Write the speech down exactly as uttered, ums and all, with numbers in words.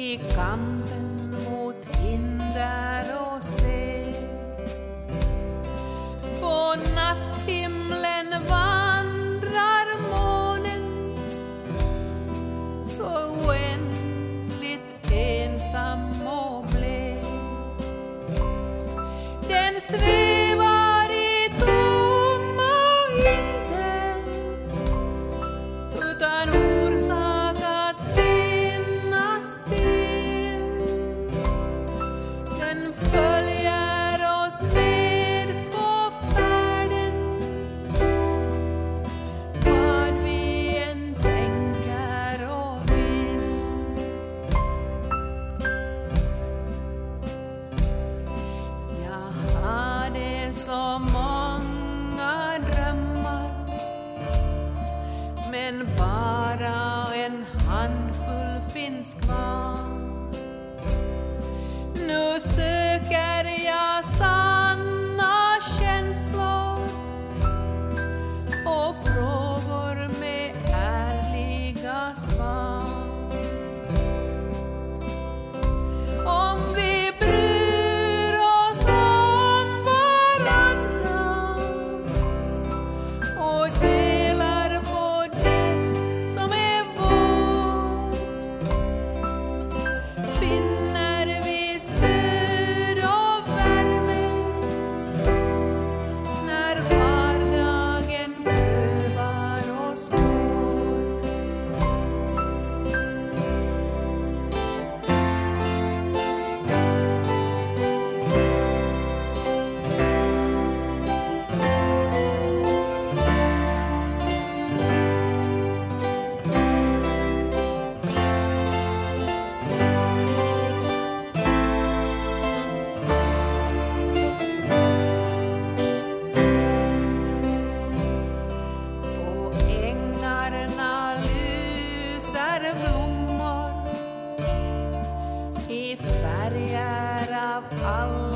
i kampen mot hinder och svek. På natthimlen vandrar månen så oändligt ensam och blek. Den svävar i tomma intet utan orsak att finnas till. Den följer oss med på färden vad vi än tänker och vill. Jag hade så många drömmar, men bara en handfull finns kvar. Nu söker jag sanna känslor och frågor med ärliga svar. Om vi bryr oss om varandra och delar på det som är vårt, finner vi stöd och värme när vardagen prövar oss hårt. På ängarna lyser blommor i färger av alla